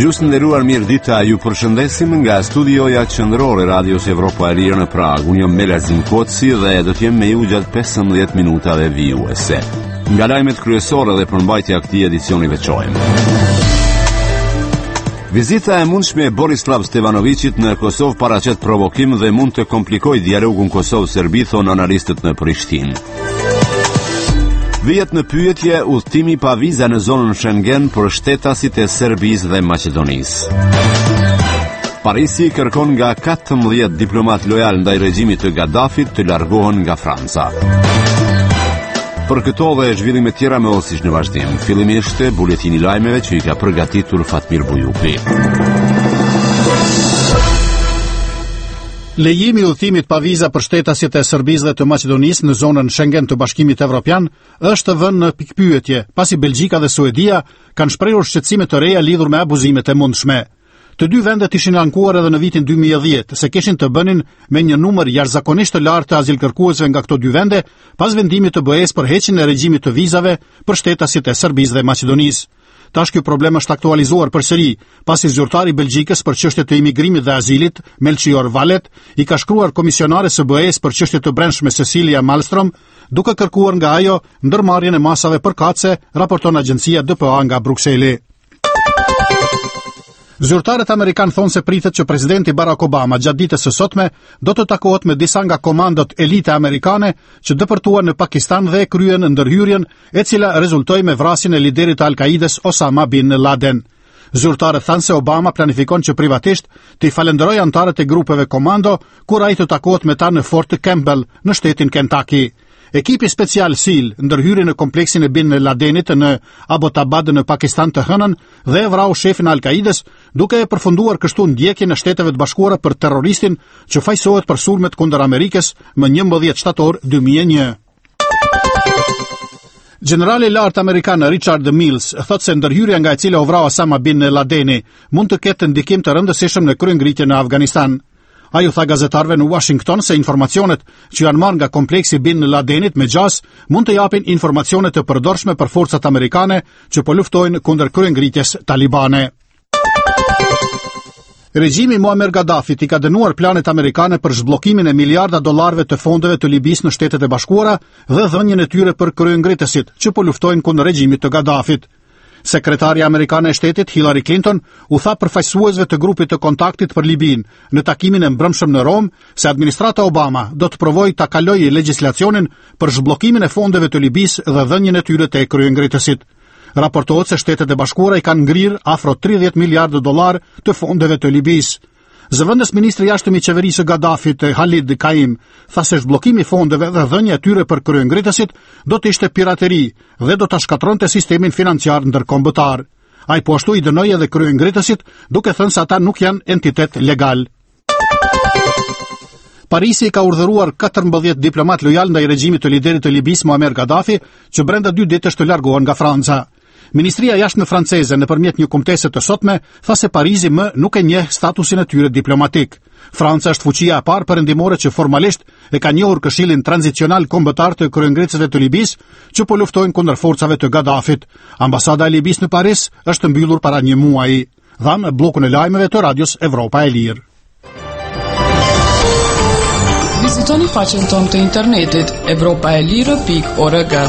Ju të nderuar, mirëdita, ju përshëndesim nga studioja qendrore e Radios Evropa e Lirë në Prag. Unë jam Melazim Koci dhe do të jem me ju gjatë 15 minutave vijuese. Nga lajmet kryesore dhe përmbajtja e këtij edicioni veçojmë. Vizita e mundshme e Borislav Stevanovicit në Kosovë paraqet provokim dhe mund të komplikojë dialogun Kosovë-Serbi, thon analistët në Prishtinë. Vihet në pyetje udhëtimi pa viza në zonën Schengen për shtetasit e Serbisë dhe Maqedonisë. Parisi kërkon nga 14 diplomat lojal ndaj regjimit të Gaddafit të largohen nga Franca. Për këto dhe zhvillime tjera me osish në vazhdim. Fillimisht buletini lajmeve që I ka përgatitur Fatmir Bujupi. Lejimi I udhëtimit pa viza për shtetasit e Serbisë dhe të Maqedonisë në zonën Schengen të Bashkimit Evropian është vënë në pikpyetje, pasi Belgjika dhe Suedia kanë shprehur shqetësime të reja lidhur me abuzimet e mundshme. Të dy vendet ishin ankuar edhe në vitin 2010, se kishin të bënin me një numër jashtëzakonisht të lartë të azilkërkuesve nga këto dy vende, pas vendimit të BE-s për heqjen e regjimit të vizave për shtetasit e Serbisë dhe Maqedonisë. Tash ky problem është aktualizuar përsëri, pasi zyrtari I Belgjikës për çështjet e imigrimit dhe azilit, Melchior Valet, I ka shkruar komisionares së BE-s për çështjet të brendshme Cecilia Malmström, duke kërkuar nga ajo ndërmarrjen e masave përkatëse, raporton agjencia DPA nga Brukseli. Zyrtarët amerikanë thonë se pritet që presidenti Barack Obama gjatë ditës së sotme do të takohet me disa nga komandot elite amerikane që dëpërtuan në Pakistan dhe kryen ndërhyrjen e cila rezultoi me vrasjen e liderit të Al-Qaides Osama bin Laden. Zyrtarët thanë se Obama planifikon që privatisht të I falenderojë antarët e grupeve komando kur ai të takohet me ta në Fort Campbell në shtetin Kentucky. Ekipi special SEAL ndërhyri në kompleksin e bin Ladenit në Abbottabad në Pakistan të hënën dhe e vrau shefin Al-Qaides, duke e përfunduar kështu ndjekjen e Shteteve të Bashkuara për terroristin që fajsohet për sulmet kundër Amerikës më 11 shtator 2001. Generali I lartë amerikan Richard Mills thot se ndërhyrja nga e cila u vrau Osama bin Ladeni mund të ketë ndikim të rëndësishëm në kryengritjen në Afganistan. Ai u tha gazetarëve në Washington se informacionet që janë marrë nga kompleksi bin Ladenit me gjas mund të japin informacione të përdorshme për forcat amerikane që po luftojnë kundër kryengritjes talibane. Regjimi Muammar Gaddafit I ka dënuar planet amerikane për zhbllokimin e miliarda dollarëve të fondeve të Libisë në Shtetet e Bashkuara dhe dhënien e tyre për kryengritësit që po luftojnë kundër regjimit të Gaddafit. Sekretarja amerikane e shtetit Hillary Clinton u tha përfaqësuesve të grupit të kontaktit për Libin në takimin e mbrëmshëm në Rom se administrata Obama do të provojë ta kalojë legjislacionin për zhbllokimin e fondeve të Libisë dhe dhënien e tyre te kryengritësit. Raportohet se Shtetet e Bashkuara I kanë ngrirë afro 30 miliardë dollar të fondeve të Libisë. Zëvendës ministri jashtëm I qeverisë Gaddafit, Khalid Kaim, tha se zhbllokimi I fondeve dhe dhënia e tyre për kryengritësit do të ishte pirateri dhe do ta shkatronte sistemin financiar ndërkombëtar. Ai po ashtu I dënoi edhe kryengritësit, duke thënë se ata nuk janë entitet legal. Parisi ka urdhëruar 14 diplomat lojal ndaj regjimit të liderit të Libisë Muammar Gaddafi që brenda 2 ditësh të largohen nga Franca. Ministria jashtme franceze nëpërmjet një kumtese të sotme tha se Parisi më nuk e njeh statusin e tyre diplomatik. Franca është fuqia e parë perëndimore që formalisht e ka njohur Këshillin tranzicional kombëtar të kryengritësve të Libisë që po luftojnë kundër forcave të Gaddafit. Ambasada e Libisë në Paris është mbyllur para një muaji. Dhamë bllokun e lajmeve të Radios Evropa e Lirë. Vizitoni faqen tonë të internetit evropaelire.org.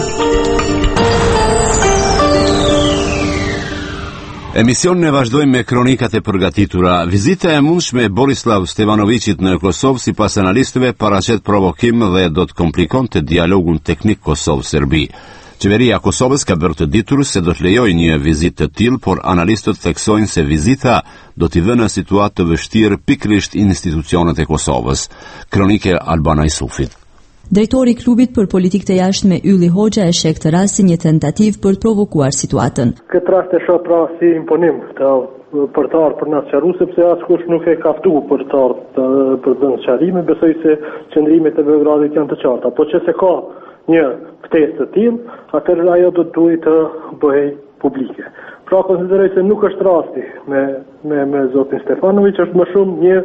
Emisionin e vazhdojmë me kronikat e përgatitura. Vizita e mundshme e Borislav Stevanovicit në Kosovë sipas analistëve paraqet provokim dhe do të komplikonte dialogun teknik Kosovë-Serbi. Qeveria e Kosovës ka bërë të ditur se do të lejojë një vizitë të tillë, por analistët theksojnë se vizita do t'i vënë në situatë të vështirë pikërisht institucionet e Kosovës. Kronike Albana Isufit. Drejtori I klubit për politikë të jashtme Ylli Hoxha e sheh këtë rast si një tentativë për të provokuar situatën. Këtë rast e shoh pra si imponim për të ardhur për na sqaruar sepse askush nuk e ka ftuar për të ardhur për dhënë sqarime, besoj se qëndrimet e Beogradit janë të qarta, po që se ka një ftesë të tillë, atëherë ajo do të duhet të bëhej publike. Pra konsideroj se nuk është rasti me zotin Stefanović, është më shumë një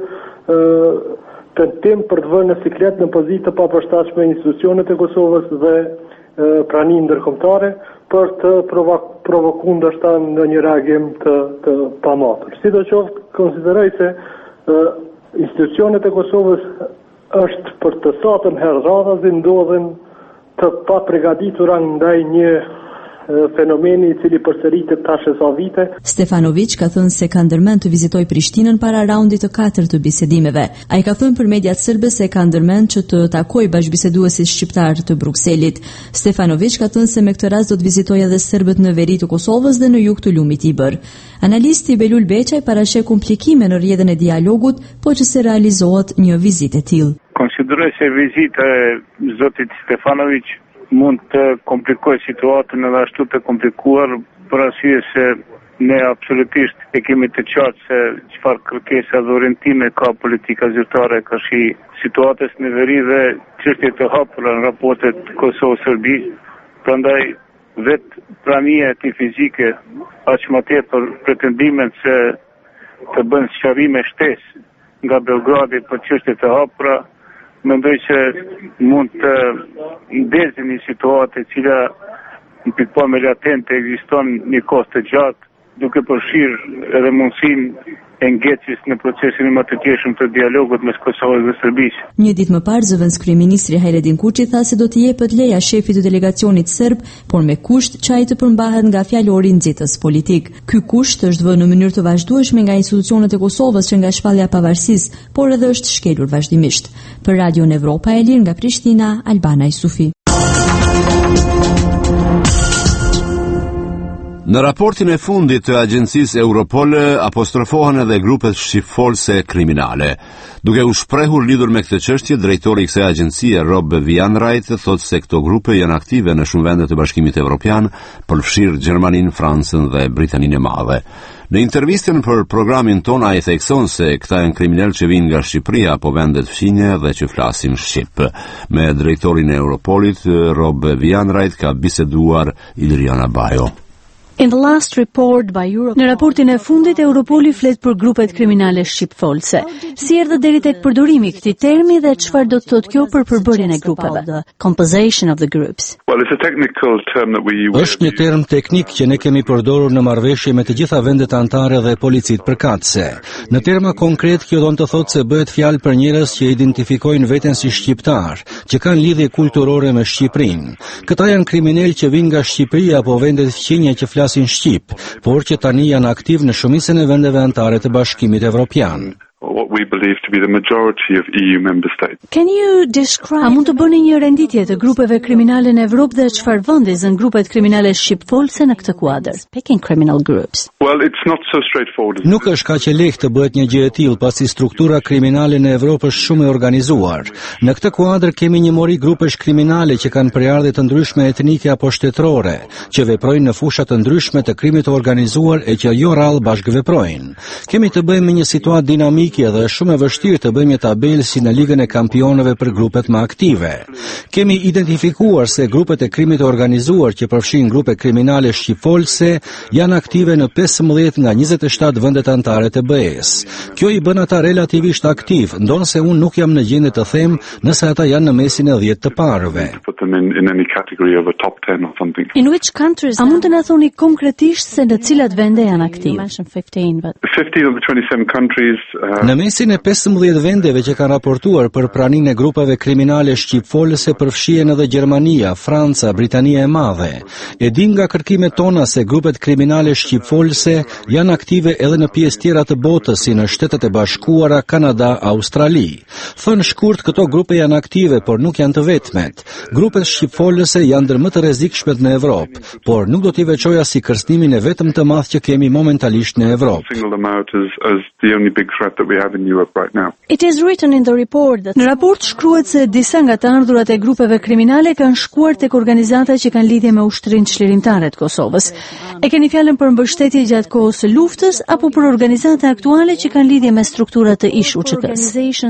tentim për të vënë në siklet në pozitë të papërshtatshme institucionet e Kosovës dhe praninë ndërkombëtare për të provokuar ndoshta në një reagim të pamatur. Sidoqoftë, konsideroj se institucionet e Kosovës është për të satën herë radhazi ndodhen të paprigatitura ndaj një fenomeni I cili përsëritet tash e sa vite. Stefanović ka thënë se ka ndërmend të vizitojë Prishtinën para raundit të 4 të bisedimeve. Ai ka thënë për mediat serbe se ka ndërmend që të takojë bashkëbiseduesit shqiptar të Brukselit. Stefanović ka thënë se me këtë rast do të vizitojë edhe serbët në veri të Kosovës dhe në jug të lumit Ibër. Analisti Belul Beçaj parasheh komplikime në rrjedhën e dialogut, po që se realizohet një vizitë e tillë. Konsideroj se vizita e zotit Stefanović mund të komplikoj situatën edhe ashtu të komplikuar për arsye se ne absolutisht e kemi të qartë se çfarë kërkesa dhe orientime ka politika zyrtare ka shi situatës në veri dhe çështje të hapura në raportet Kosovë-Serbi. Prandaj vetë prania e tij fizike aq më tepër pretendimet se të bën sqarime shtesë nga Beogradi për çështje të hapura, mendoj që mund të ndezë një situatë e cila në pikpamje latente ekziston një kohë të gjatë, duke përfshirë edhe mundësinë e ngecjes në procesin më të tjeshëm të dialogut mes Kosovës dhe Serbisë. Një ditë më parë, zëvendës kryeministri Hajredin Kuçi tha se do të jepet leja shefit të delegacionit serb, por me kusht që ai të përmbahet nga fjalori nxitës politik. Ky kusht është vënë në mënyrë të vazhdueshme nga institucionet e Kosovës që nga shpallja e pavarësisë, por edhe është shkelur vazhdimisht. Për Radion Evropa e Lirë nga Prishtina, Albana Isufi. Në raportin e fundit të agjencisë Europol apostrofohen edhe grupet shqipfolse kriminale. Duke u shprehur lidhur me këtë çështje, drejtori I kësaj agjencie, Rob Vianwright, thotë se këto grupe janë aktive në shumë vende të Bashkimit Evropian, përfshirë Gjermaninë, Francën dhe Britaninë e Madhe. Në intervistën për programin ton ai thekson se këta janë kriminalë që vinë nga Shqipëria apo vendet fqinje dhe që flasin shqip. Me drejtorin e Europolit, Rob Vianwright, ka biseduar Ilriana Bajo. Në raportin e fundit, Europoli flet për grupet kriminale shqipfolse. Si erdhë deri tek përdorimi I këtij termi dhe çfarë do të thotë kjo për përbërjen e grupeve? Është një term teknik që ne kemi përdorur në marrëveshje me të gjitha vendet anëtare dhe policitë përkatëse. Në terma konkret, kjo do të thotë se bëhet fjalë për njerëz që identifikojnë veten si shqiptar, që kanë lidhje kulturore me Shqipërinë. Këta janë kriminalë që vinë nga Shqipëria apo vendet fqinje që flasin shqip, por që tani janë aktiv në shumicën e vendeve anëtare të Bashkimit Evropian. What we believe to be the majority of EU member states. A mund të bëni një renditje të grupeve kriminale në Evropë dhe çfarë vendi zën grupet kriminale shqipfolse në këtë kuadër? Well, it's not so straightforward. Nuk është kaq e lehtë të bëhet një gjë e tillë, pasi struktura kriminale në Evropë është shumë e organizuar. Në këtë kuadër kemi një mori grupesh kriminale që kanë prejardhje të ndryshme etnike apo shtetërore, që veprojnë në fusha të ndryshme të krimit të organizuar e që jo rrallë bashkëveprojnë. Kemi të bëjmë me një situatë dinamike dhe shumë e vështirë të bëjmë një tabelë si në ligën e kampionëve për grupet më aktive. Kemi identifikuar se grupet e krimit të organizuar që përfshin grupe kriminale shqipfolse janë aktive në 15 nga 27 vendet anëtare të BE-s. Kjo I bën ata relativisht aktiv, ndonse unë nuk jam në gjendje të them nëse ata janë në mesin e 10 të parëve. A mund të na thoni konkretisht se në cilat vende janë aktiv? 15 of the 27 countries Në mesin e 15 vendeve që kanë raportuar për praninë e grupeve kriminale shqipfolse përfshihen edhe Gjermania, Franca, Britania e Madhe. E dim nga kërkimet tona se grupet kriminale shqipfolse janë aktive edhe në pjesë tjera të botës, si në Shtetet e Bashkuara, Kanada, Australi. Thënë shkurt, këto grupe janë aktive, por nuk janë të vetmet. Grupet shqipfolse janë ndër më të rrezikshmet në Evropë, por nuk do t'i veçoja si kërcënimin e vetëm të madh që kemi momentalisht në Evropë. Në raport shkruhet se disa nga të ardhurat e grupeve kriminale kanë shkuar tek organizata që kanë lidhje me ushtrinë çlirimtare të Kosovës. E keni fjalën për mbështetje gjatë kohës së luftës apo për organizata aktuale që kanë lidhje me struktura të ish UÇK-s?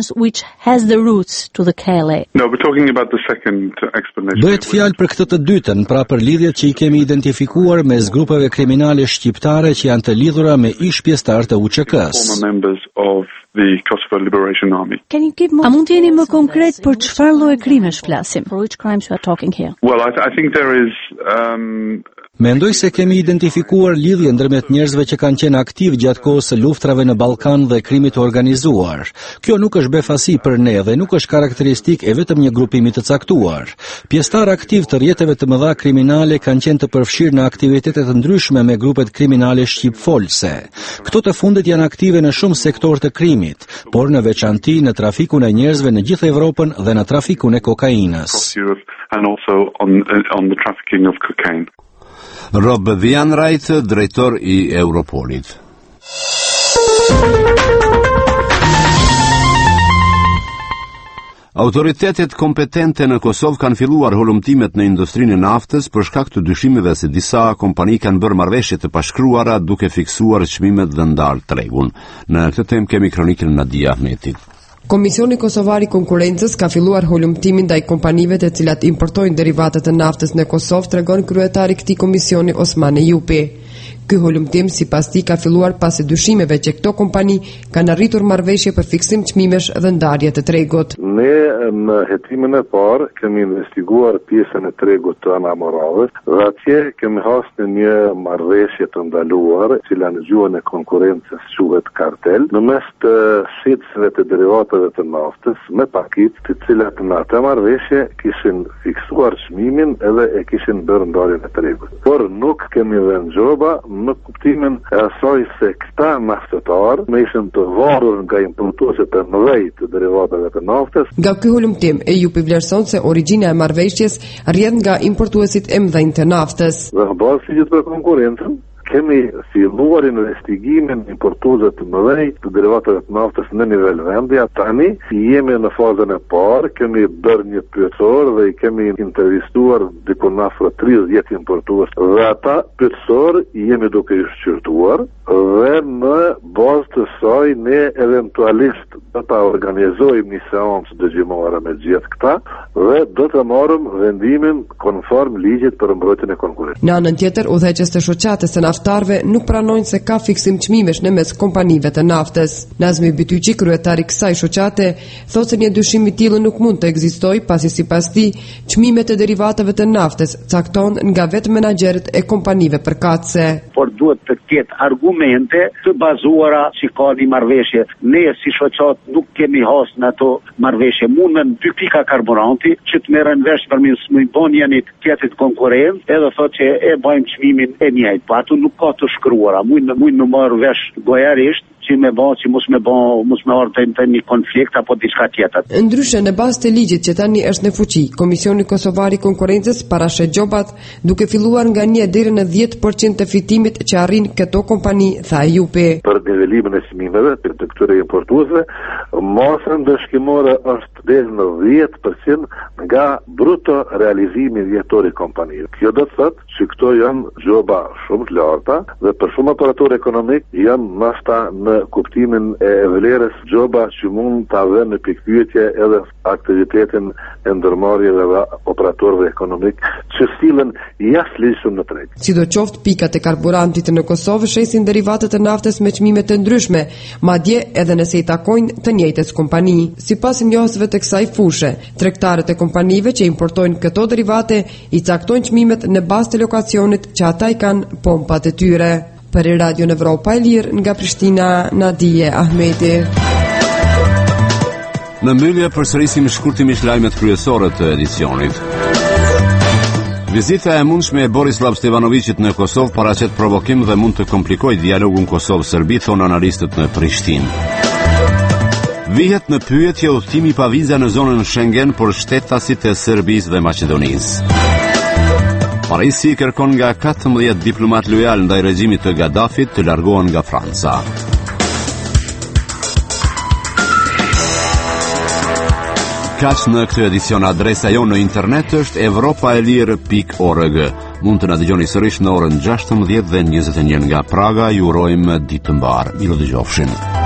Bëhet fjalë për këtë të dytën, pra për lidhjet që I kemi identifikuar mes grupeve kriminale shqiptare që janë të lidhura me ish pjesëtar të UÇK-s. of the Kosovo Liberation Army. A mund të jeni më konkret për çfarë lloj krimesh flasim? For which crimes we are talking here? Well, I think there is Mendoj se kemi identifikuar lidhje ndërmjet njerëzve që kanë qenë aktiv gjatë kohës së luftrave në Ballkan dhe krimit të organizuar. Kjo nuk është befasi për ne dhe nuk është karakteristik e vetëm një grupimi të caktuar. Pjesëtar aktiv të rrjeteve të mëdha kriminale kanë qenë të përfshirë në aktivitete të ndryshme me grupet kriminale shqipfolse. Këto të fundit janë aktive në shumë sektorë të krimit, por në veçanti në trafikun e njerëzve në gjithë Evropën dhe në trafikun e kokainës. And also on the trafficking of cocaine. Rob Vianwright, drejtor I Europolit. Autoritetet kompetente në Kosovë kanë filluar hulumtimet në industrinë e naftës për shkak të dyshimeve se disa kompani kanë bërë marrëveshje të pashkruara duke fiksuar çmimet dhe ndarë tregun. Në këtë temë kemi kronikën Nadia Ahmetit. Komisioni Kosovar I Konkurrencës ka filluar hulumtimin ndaj kompanive të cilat importojnë derivatet e naftës në Kosovë, tregon kryetari I këtij komisioni Osman Ejupi. Ky hulumtim sipas tij ka filluar pasi dyshimeve që këto kompani kanë arritur marrëveshje për fiksim çmimesh dhe ndarje të tregut. Ne në hetimin e parë kemi investiguar pjesën e tregut të anamorave dhe atje kemi hasur një marrëveshje të ndaluar, e cila në gjuhën e konkurrencës quhet kartel, në mes të shitësve të derivateve të naftës me pakitë të cilat në atë marrëveshje kishin fiksuar çmimin edhe e kishin bërë ndarjen e tregut. Por nuk kemi dhënë gjoba në kuptimin e asaj se këta naftetar me ishën të varur nga importuesit e mëdhej të derivateve të naftës. Nga ky hulumtim, Ejupi vlerëson se origjina e marrëveshjes rrjedh nga importuesit e mëdhenj të naftës. Dhe në bazë të ligjit për konkurrencën, kemi filluar investigimin importuesve të mëdhej të derivateve të naftës në nivel vendi. Tani jemi në fazën e parë, kemi bërë një pyetësor dhe I kemi intervistuar diku afër 30 importues dhe ata pyetësor jemi duke I shqyrtuar dhe në bazë të saj ne eventualisht do ta organizojmë një seancë dëgjimore me gjithë këta dhe do të marrim vendimin konform ligjit për mbrojtjen e konkurrencës. Në anën tjetër, udhëheqës të shoqatës së naftarëve nuk pranojnë se ka fiksim çmimesh në mes kompanive të naftës. Nazmi Bytyqi, kryetari I kësaj shoqate, thotë se një dyshim I tillë nuk mund të ekzistojë pasi sipas tij çmimet e derivateve të naftës cakton nga vetë menaxherët e kompanive përkatëse. Por duhet të ketë argumente të bazuara si ka një marrëveshje. Ne si shoqat nuk kemi has në ato marrëveshje. Mundën 2 pika karburanti që të merren vesh për më bën janë tjetrit konkurrent, edhe thotë që e bëjmë çmimin e njëjtë. Po ato nuk ka të shkruara. Mund më marr vesh gojarisht që me bë, që mos me ardhë të një konflikt apo diçka tjetër. Ndryshe në bazë të ligjit që tani është në fuqi, Komisioni Kosovar I Konkurrencës parashet gjobat duke filluar nga 1 deri në 10% të fitimit që arrin këto kompani, tha Ejupi. Për nivelimin e çmimeve të këtyre importuesve, masa ndëshkimore është deri në 10% nga bruto realizimi vjetor I kompanive. Kjo do të thotë që këto janë gjoba shumë të larta dhe për shumë operatorë ekonomik janë nashta në kuptimin e vlerës gjoba që mund të avë në pikpyetje edhe aktivitetin e ndërmarrjeve dhe operatorëve ekonomik që sillen jashtëligjshëm në treg. Sidoqoftë, pikat e karburantit në Kosovë shesin derivatet e naftës me çmime të ndryshme, madje edhe nëse I takojnë të njëjtës kompani. Sipas njohësve të kësaj fushe, tregtarët e kompanive që importojnë këto derivate I caktojnë çmimet në bazë të lokacionit që ata I kanë pompat e tyre. Për Radio Evropa e Lirë nga Prishtina, Nadije Ahmeti. Në mbyllje përsërisim shkurtimisht lajmet kryesore të edicionit. Vizita e mundshme e Borislav Stevanovićit në Kosovë paraqet provokim dhe mund të komplikojë dialogun Kosovë-Serbi, thonë analistët në Prishtinë. Vihet në pyetje udhëtimi pa viza në zonën Schengen për shtetasit e Serbisë dhe Maqedonisë. Parisi kërkon nga 14 diplomat lojal ndaj regjimit të Gaddafit të largohen nga Franca. Kaq në këtë edicion. Adresa jonë në internet është europaelir.org. Mund të na dëgjoni sërish në orën 16 dhe 21 nga Praga. Ju urojmë ditë të mbarë. Milo dëgjofshin.